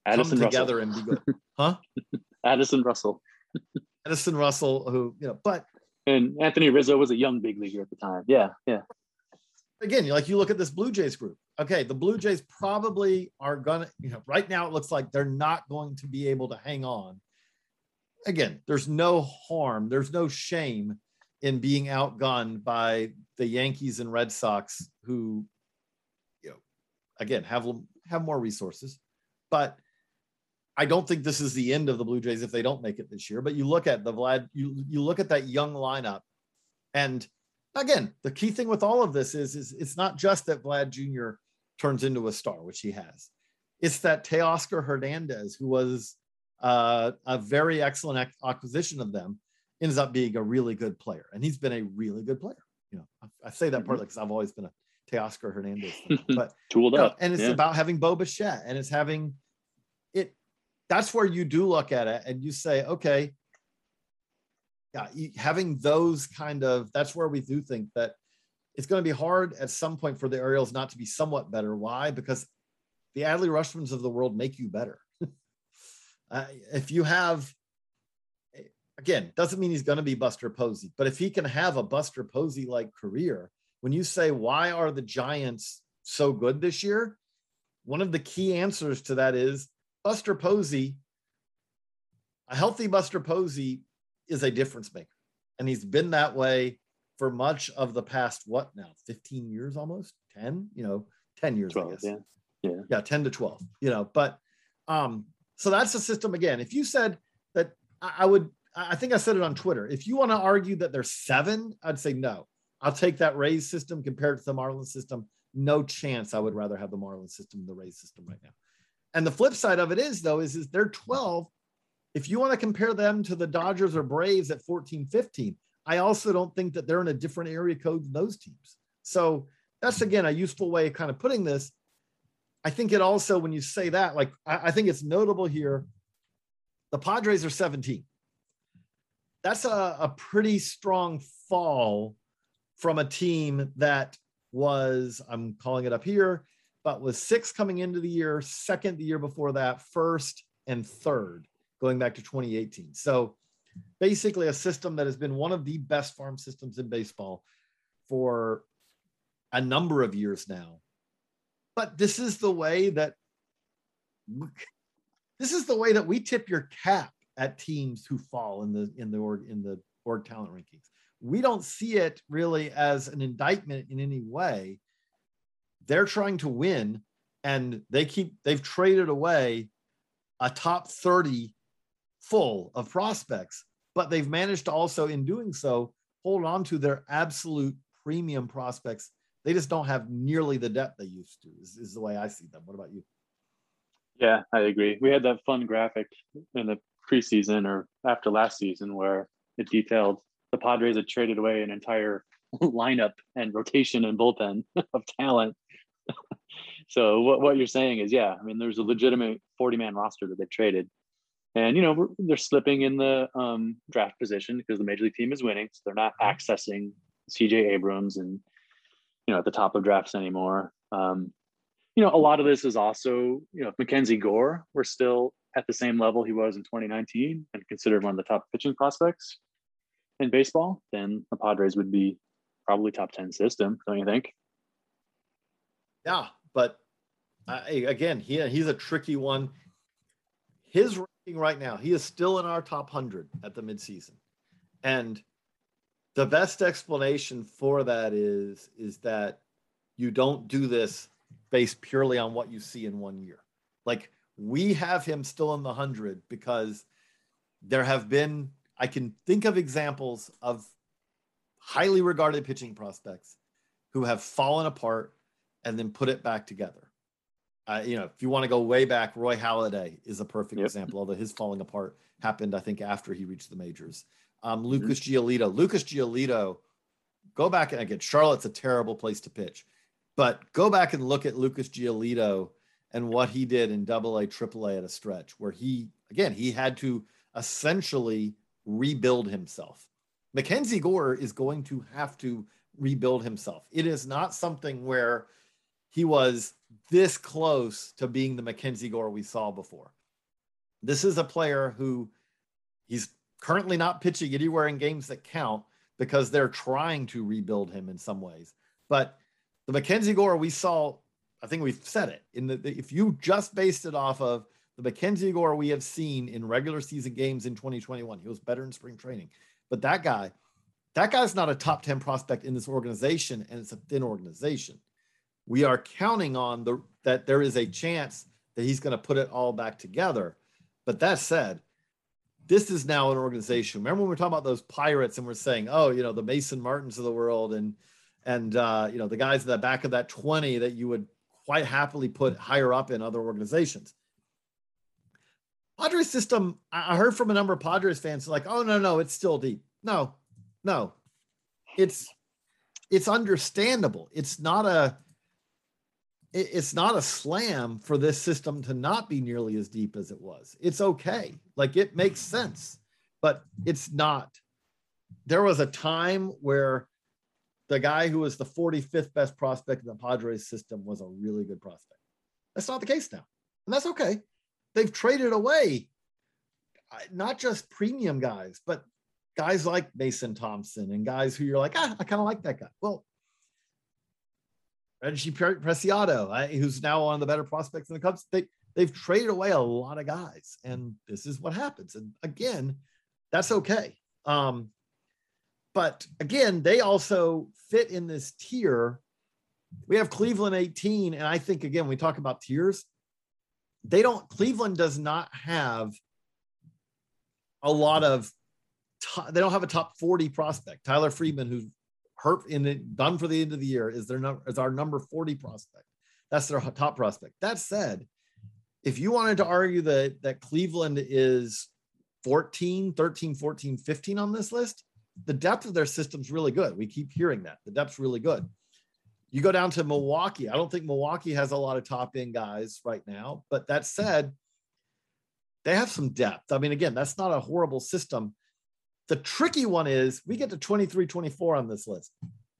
Addison come Russell. together and be good. Huh? Addison Russell. Addison Russell, who, you know, but And Anthony Rizzo was a young big leaguer at the time. Yeah, yeah. again, like you look at this Blue Jays group. Okay, the Blue Jays probably are gonna, you know, right now it looks like they're not going to be able to hang on. Again, there's no harm, there's no shame in being outgunned by the Yankees and Red Sox, who, you know, again, have have more resources. But I don't think this is the end of the Blue Jays if they don't make it this year. But you look at the Vlad, you you look at that young lineup, and again, the key thing with all of this is, is it's not just that Vlad Junior turns into a star, which he has. It's that Teoscar Hernandez, who was uh, a very excellent acquisition of them, ends up being a really good player. And he's been a really good player. You know, I, I say that partly because I've always been a Teoscar Hernandez fan, but tooled you know, up. and it's yeah. about having Bo Bichette, and it's having it. That's where you do look at it and you say, okay, yeah, having those kind of, that's where we do think that it's going to be hard at some point for the Orioles not to be somewhat better. Why? Because the Adley Rutschmans of the world make you better. uh, if you have, again, doesn't mean he's going to be Buster Posey, but if he can have a Buster Posey-like career, when you say, why are the Giants so good this year? One of the key answers to that is Buster Posey, a healthy Buster Posey is a difference maker. And he's been that way for much of the past, what now, fifteen years almost, ten, you know, ten years, twelve, I guess. Yeah. Yeah. Yeah. ten to twelve, you know, but um, so that's the system. Again, if you said that, I, I would, I think I said it on Twitter. If you want to argue that there's seven, I'd say no. I'll take that Rays system compared to the Marlins system. No chance. I would rather have the Marlins system than the Rays system right now. And the flip side of it is, though, is, is they're twelve. If you want to compare them to the Dodgers or Braves at fourteen, fifteen, I also don't think that they're in a different area code than those teams. So that's, again, a useful way of kind of putting this. I think it also, when you say that, like, I, I think it's notable here, the Padres are seventeen. That's a, a pretty strong fall from a team that was, I'm calling it up here, but was six coming into the year, second the year before that, first and third, going back to twenty eighteen. So basically a system that has been one of the best farm systems in baseball for a number of years now. But this is the way that this is the way that we tip your cap at teams who fall in the in the org in the org talent rankings. We don't see it really as an indictment in any way. They're trying to win, and they keep they've traded away a top thirty full of prospects, but they've managed to also, in doing so, hold on to their absolute premium prospects. They just don't have nearly the depth they used to, is, is the way I see them. What about you? Yeah, I agree. We had that fun graphic in the preseason or after last season where it detailed the Padres had traded away an entire lineup and rotation and bullpen of talent. So what, what you're saying is, yeah, I mean, there's a legitimate forty-man roster that they've traded. And, you know, they're slipping in the um, draft position because the major league team is winning. So they're not accessing C J Abrams and, you know, at the top of drafts anymore. Um, you know, a lot of this is also, you know, if Mackenzie Gore were still at the same level he was in twenty nineteen and considered one of the top pitching prospects in baseball, then the Padres would be probably top ten system, don't you think? Yeah, but uh, again, he, he's a tricky one. His ranking right now, he is still in our top one hundred at the midseason. And the best explanation for that is, is that you don't do this based purely on what you see in one year. Like, we have him still in the one hundred because there have been, I can think of examples of highly regarded pitching prospects who have fallen apart and then put it back together. Uh, you know, if you want to go way back, Roy Halladay is a perfect Yep. example, although his falling apart happened, I think, after he reached the majors. Um, Mm-hmm. Lucas Giolito. Lucas Giolito, go back and again, Charlotte's a terrible place to pitch, but go back and look at Lucas Giolito and what he did in double A, triple A at a stretch where he, again, he had to essentially rebuild himself. Mackenzie Gore is going to have to rebuild himself. It is not something where he was this close to being the Mackenzie Gore we saw before. This is a player who he's currently not pitching anywhere in games that count because they're trying to rebuild him in some ways. But the Mackenzie Gore we saw, I think we've said it, in the, if you just based it off of the Mackenzie Gore we have seen in regular season games in twenty twenty-one, he was better in spring training. But that guy, that guy's not a top ten prospect in this organization, and it's a thin organization. We are counting on the that there is a chance that he's going to put it all back together. But that said, this is now an organization. Remember when we were talking about those Pirates and we're saying, oh, you know, the Mason Martins of the world and, and uh, you know, the guys at the back of that twenty that you would quite happily put higher up in other organizations. Padres system, I heard from a number of Padres fans like, oh, no, no, it's still deep. No, no, it's, it's understandable. It's not a, it's not a slam for this system to not be nearly as deep as it was. It's okay. Like, it makes sense, but it's not. There was a time where the guy who was the forty-fifth best prospect in the Padres system was a really good prospect. That's not the case now. And that's okay. They've traded away not just premium guys, but guys like Mason Thompson and guys who you're like, ah, I kind of like that guy. Well, Reggie Preciado, who's now one of the better prospects in the Cubs, they, they've traded away a lot of guys, and this is what happens. And again, that's okay. Um, but again, they also fit in this tier. We have Cleveland eighteen, and I think, again, we talk about tiers. They don't, Cleveland does not have a lot of, they don't have a top forty prospect. Tyler Freeman, who's hurt in it, done for the end of the year, is their number, is our number forty prospect. That's their top prospect. That said, if you wanted to argue that, that Cleveland is fourteen, thirteen, fourteen, fifteen on this list, the depth of their system's really good. We keep hearing that. The depth's really good. You go down to Milwaukee. I don't think Milwaukee has a lot of top end guys right now, but that said, they have some depth. I mean, again, that's not a horrible system. The tricky one is we get to twenty-three, twenty-four on this list.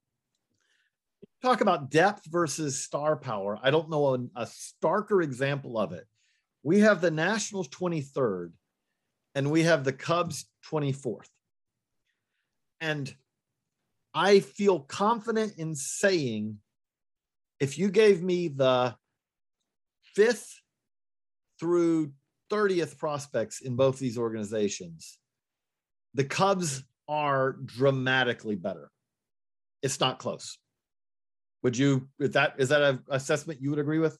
Talk about depth versus star power. I don't know a, a starker example of it. We have the Nationals twenty-third and we have the Cubs twenty-fourth. And I feel confident in saying, if you gave me the fifth through thirtieth prospects in both these organizations, the Cubs are dramatically better. It's not close. Would you, is that, is that an assessment you would agree with?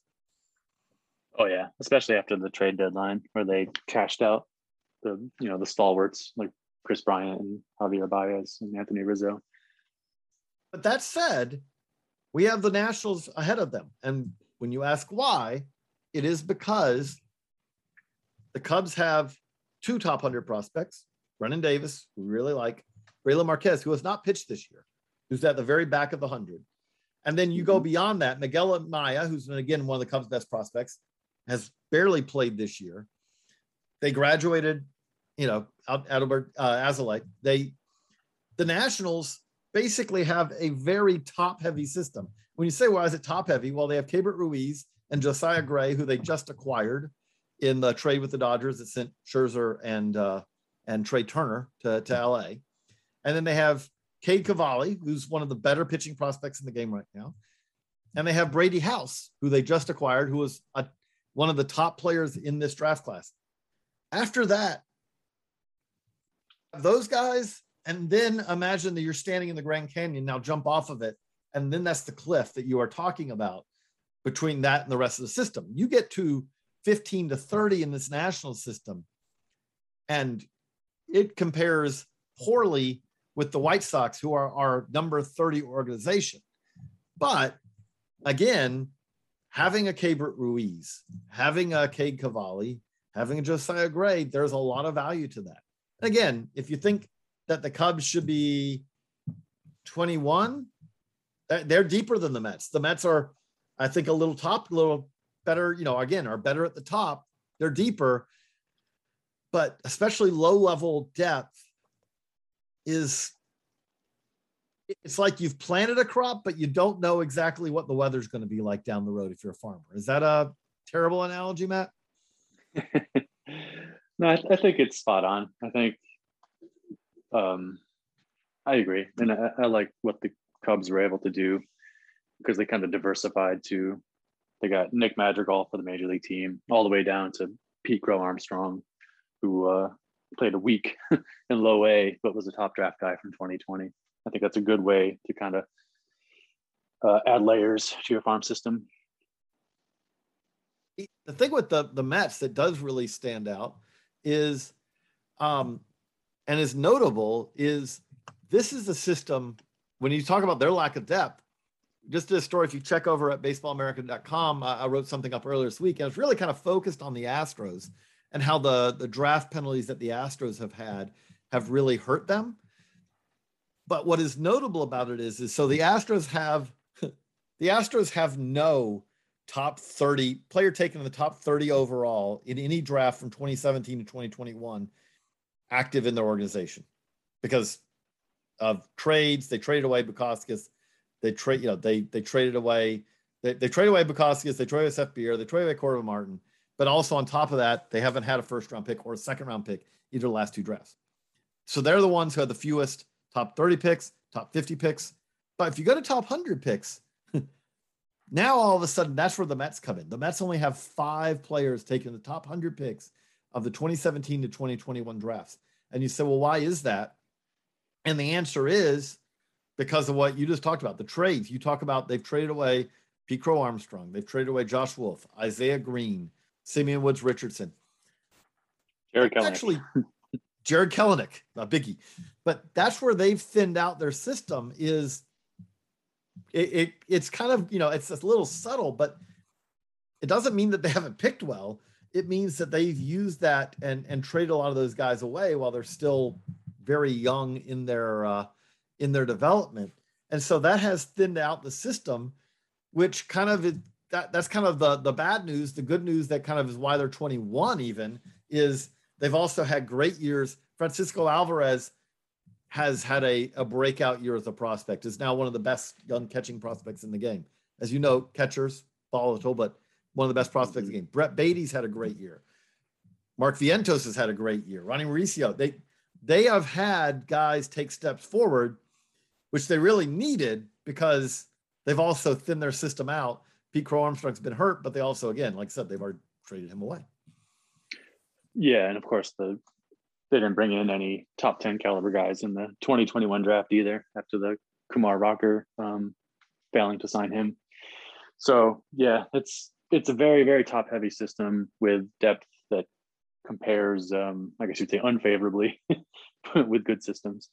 Oh yeah, especially after the trade deadline where they cashed out the, you know, the stalwarts like Chris Bryant and Javier Baez and Anthony Rizzo. But that said, we have the Nationals ahead of them. And when you ask why, it is because the Cubs have two top one hundred prospects, Brennan Davis, who we really like, Braylon Marquez, who has not pitched this year, who's at the very back of the one hundred. And then you go beyond that, Miguel Amaya, who's, again, one of the Cubs' best prospects, has barely played this year. They graduated, you know, out Adelbert uh, Azalea. They, the Nationals basically have a very top-heavy system. When you say, why is it top-heavy? Well, they have Keibert Ruiz and Josiah Gray, who they just acquired in the trade with the Dodgers that sent Scherzer and uh, and Trey Turner to, to L A. And then they have Cade Cavalli, who's one of the better pitching prospects in the game right now. And they have Brady House, who they just acquired, who was a, one of the top players in this draft class. After that, those guys, and then imagine that you're standing in the Grand Canyon, now jump off of it, and then that's the cliff that you are talking about between that and the rest of the system. You get to fifteen to thirty in this national system, and it compares poorly with the White Sox, who are our number thirty organization. But again, having a Keibert Ruiz, having a Cade Cavalli, having a Josiah Gray, there's a lot of value to that. And again, if you think that the Cubs should be twenty-one, they're deeper than the Mets. The Mets are, I think, a little top, a little better, you know, again, are better at the top. They're deeper, but especially low level depth is It's like you've planted a crop, but you don't know exactly what the weather's going to be like down the road if you're a farmer. Is that a terrible analogy, Matt? No, I, I think it's spot on. I think um, I agree, and I, I like what the Cubs were able to do because they kind of diversified to. They got Nick Madrigal for the major league team, all the way down to Pete Crow Armstrong, who uh, played a week in low A, but was a top draft guy from twenty twenty. I think that's a good way to kind of uh, add layers to your farm system. The thing with the, the Mets that does really stand out is, um, and is notable, is this is the system, when you talk about their lack of depth, just a story, if you check over at baseball america dot com, I, I wrote something up earlier this week, and it's really kind of focused on the Astros and how the, the draft penalties that the Astros have had have really hurt them. But what is notable about it is, is so the Astros have, the Astros have no top thirty player taken in the top thirty overall in any draft from twenty seventeen to twenty twenty-one active in their organization because of trades. They traded away Bukauskas. They trade, you know, they they traded away, they, they traded away Bukauskas, they traded away Seth Beer, they traded away Corbin Martin. But also on top of that, they haven't had a first round pick or a second round pick either the last two drafts. So they're the ones who have the fewest top thirty picks, top fifty picks. But if you go to top one hundred picks, now all of a sudden that's where the Mets come in. The Mets only have five players taking the top one hundred picks of the twenty seventeen to twenty twenty-one drafts. And you say, well, why is that? And the answer is because of what you just talked about, the trades. You talk about they've traded away Pete Crow Armstrong. They've traded away Josh Wolf, Isaiah Green, Simeon Woods Richardson. Jared Kelenic. Actually, Jared Kelenic, a biggie. But that's where they've thinned out their system is it, it it's kind of, you know, it's a little subtle, but it doesn't mean that they haven't picked well. It means that they've used that and, and traded a lot of those guys away while they're still very young in their uh, in their development. And so that has thinned out the system, which kind of is, that that's kind of the, the bad news. The good news that kind of is why they're twenty-one even is they've also had great years. Francisco Alvarez has had a, a breakout year as a prospect, is now one of the best young catching prospects in the game. As you know, catchers, volatile, but one of the best prospects in the game. Brett Beatty's had a great year. Mark Vientos has had a great year. Ronnie Mauricio, they, they have had guys take steps forward, which they really needed because they've also thinned their system out. Pete Crow Armstrong's been hurt, but they also, again, like I said, they've already traded him away. Yeah, and of course, the they didn't bring in any top ten caliber guys in the twenty twenty-one draft either after the Kumar Rocker um, failing to sign him. So, yeah, it's it's a very, very top-heavy system with depth that compares, um, I guess you'd say, unfavorably with good systems.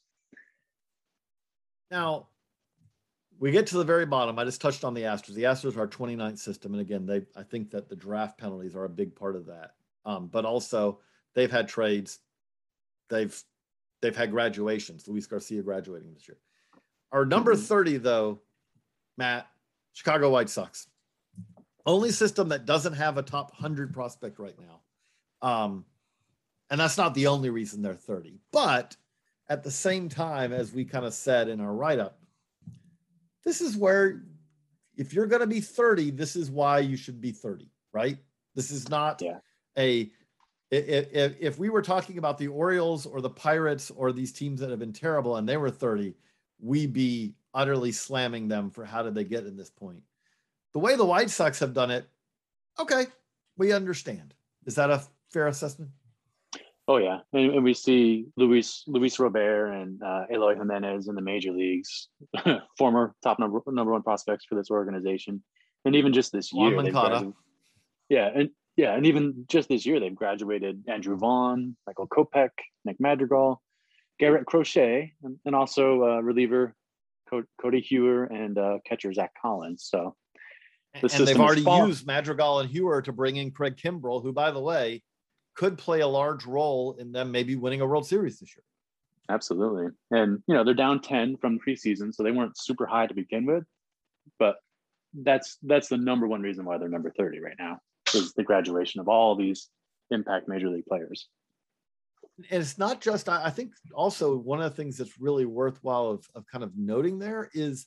Now, we get to the very bottom. I just touched on the Astros. The Astros are our twenty-ninth system. And again, they I think that the draft penalties are a big part of that. Um, but also, they've had trades. They've they've had graduations. Luis Garcia graduating this year. Our number Mm-hmm. thirty, though, Matt, Chicago White Sox. Only system that doesn't have a top one hundred prospect right now. Um, and that's not the only reason they're thirty. But at the same time, as we kind of said in our write-up, this is where if you're going to be thirty, this is why you should be thirty, right? This is not Yeah. a if, if we were talking about the Orioles or the Pirates or these teams that have been terrible and they were thirty, we'd be utterly slamming them for how did they get in this point. The way the White Sox have done it, okay, we understand. Is that a fair assessment? Oh yeah, and, and we see Luis Luis Robert and uh, Eloy Jimenez in the major leagues, former top number number one prospects for this organization, and even just this Juan year, they've Moncada. gradu- yeah, and yeah, and even just this year, they've graduated Andrew Vaughn, Michael Kopech, Nick Madrigal, Garrett Crochet, and, and also uh, reliever Co- Cody Hewer and uh, catcher Zach Collins. So, the And system they've is already fall- used Madrigal and Hewer to bring in Craig Kimbrell, who, by the way, could play a large role in them maybe winning a World Series this year. Absolutely. And, you know, they're down ten from preseason, so they weren't super high to begin with. But that's that's the number one reason why they're number thirty right now, is the graduation of all these impact major league players. and it's not just, I think also one of the things that's really worthwhile of, of kind of noting there is,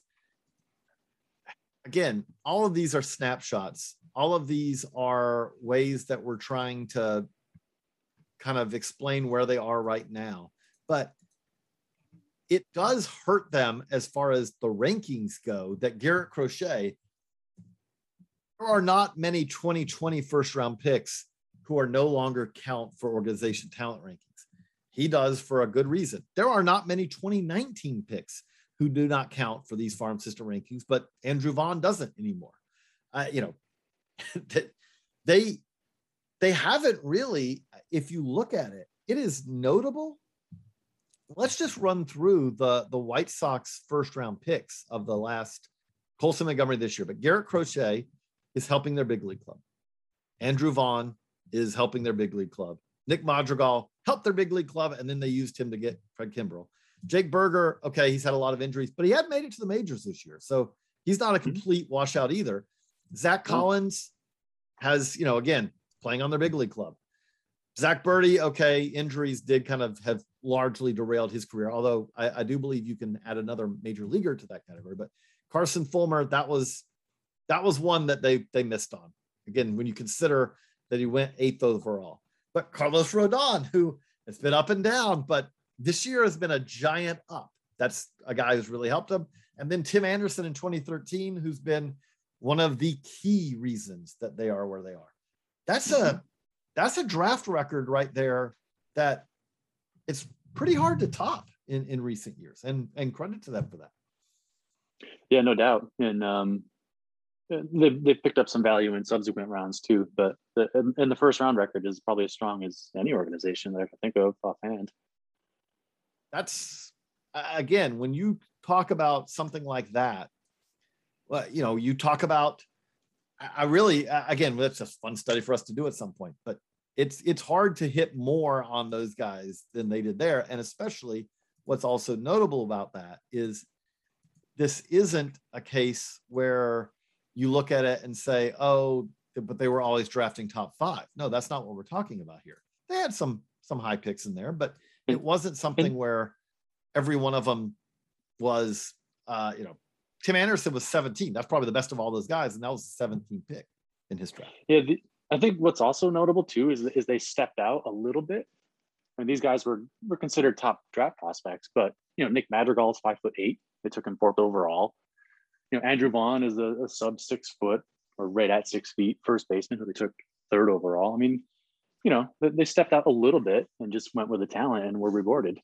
again, all of these are snapshots. All of these are ways that we're trying to kind of explain where they are right now. But it does hurt them as far as the rankings go that Garrett Crochet, there are not many twenty twenty first round picks who are no longer count for organization talent rankings. He does for a good reason. There are not many twenty nineteen picks who do not count for these farm system rankings, but Andrew Vaughn doesn't anymore. Uh, you know, they, they haven't really, if you look at it, it is notable. Let's just run through the, the White Sox first round picks of the last Colson Montgomery this year, but Garrett Crochet is helping their big league club. Andrew Vaughn is helping their big league club. Nick Madrigal helped their big league club, and then they used him to get Craig Kimbrell. Jake Berger, okay, he's had a lot of injuries, but he had made it to the majors this year. So he's not a complete washout either. Zach Collins has, you know, again, playing on their big league club. Zach Birdie, okay, injuries did kind of have largely derailed his career, although I, I do believe you can add another major leaguer to that category. But Carson Fulmer, that was that was one that they they missed on. Again, when you consider that he went eighth overall. But Carlos Rodon, who has been up and down, but this year has been a giant up. That's a guy who's really helped him. And then Tim Anderson in twenty thirteen, who's been one of the key reasons that they are where they are. That's a that's a draft record right there that it's pretty hard to top in, in recent years. And and credit to them for that. Yeah, no doubt. And um, they they picked up some value in subsequent rounds too. But the, and the first round record is probably as strong as any organization that I can think of offhand. That's, again, when you talk about something like that, well, you know, you talk about, I really, again, that's a fun study for us to do at some point, but it's, it's hard to hit more on those guys than they did there. And especially what's also notable about that is this isn't a case where you look at it and say, oh, but they were always drafting top five. No, that's not what we're talking about here. They had some, some high picks in there, but it wasn't something where every one of them was, uh, you know, Tim Anderson was seventeen. That's probably the best of all those guys. And that was the seventeenth pick in his draft. Yeah. The, I think what's also notable too, is, is they stepped out a little bit. I mean, these guys were, were considered top draft prospects, but, you know, Nick Madrigal is five foot eight. They took him fourth overall. You know, Andrew Vaughn is a, a sub six foot or right at six feet first baseman who they took third overall. I mean, you know, they stepped out a little bit and just went with the talent and were rewarded.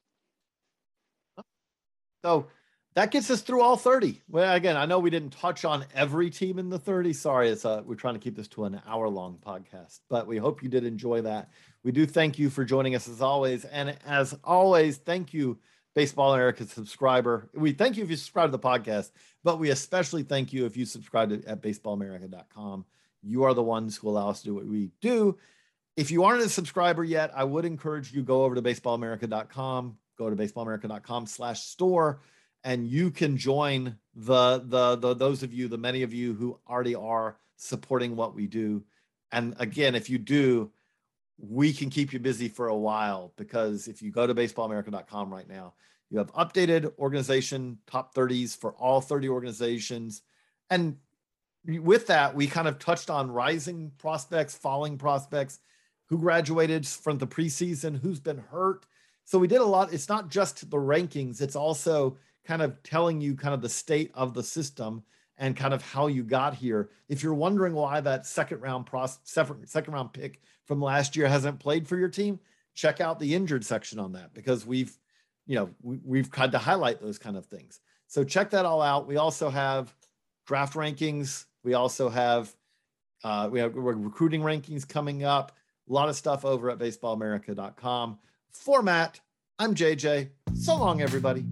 So that gets us through all thirty. Well, again, I know we didn't touch on every team in the thirty. Sorry, it's a, we're trying to keep this to an hour long podcast, but we hope you did enjoy that. We do thank you for joining us as always. And as always, thank you, Baseball America subscriber. We thank you if you subscribe to the podcast, but we especially thank you if you subscribe to at baseball america dot com. You are the ones who allow us to do what we do. If you aren't a subscriber yet, I would encourage you go over to baseball america dot com, go to baseball america dot com slash store, and you can join the, the, the, those of you, the many of you who already are supporting what we do. And again, if you do, we can keep you busy for a while, because if you go to baseball america dot com right now, you have updated organization top thirties for all thirty organizations. And with that, we kind of touched on rising prospects, falling prospects, who graduated from the preseason, who's been hurt. So we did a lot. It's not just the rankings. It's also kind of telling you kind of the state of the system and kind of how you got here. If you're wondering why that second round pros, second, second round pick from last year hasn't played for your team, check out the injured section on that, because we've, you know, we, we've had to highlight those kind of things. So check that all out. We also have draft rankings. We also have, uh, we have recruiting rankings coming up. A lot of stuff over at baseball america dot com. For Matt, I'm J J. So long, everybody.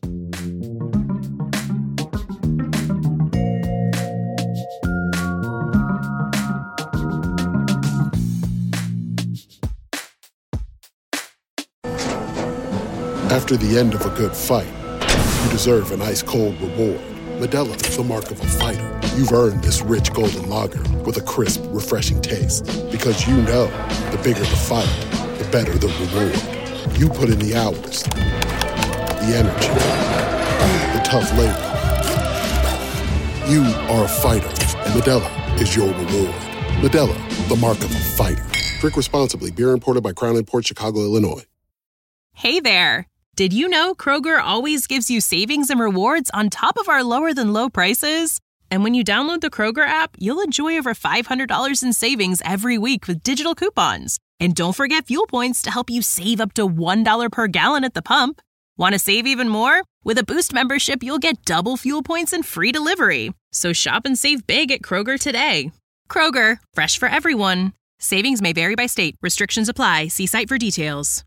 After the end of a good fight, you deserve an ice-cold reward. Modelo is the mark of a fighter. You've earned this rich golden lager with a crisp, refreshing taste. Because you know, the bigger the fight, the better the reward. You put in the hours, the energy, the tough labor. You are a fighter, and Modelo is your reward. Modelo, the mark of a fighter. Drink responsibly. Beer imported by Crown Imports, Chicago, Illinois. Hey there. Did you know Kroger always gives you savings and rewards on top of our lower than low prices? And when you download the Kroger app, you'll enjoy over five hundred dollars in savings every week with digital coupons. And don't forget fuel points to help you save up to one dollar per gallon at the pump. Want to save even more? With a Boost membership, you'll get double fuel points and free delivery. So shop and save big at Kroger today. Kroger, fresh for everyone. Savings may vary by state. Restrictions apply. See site for details.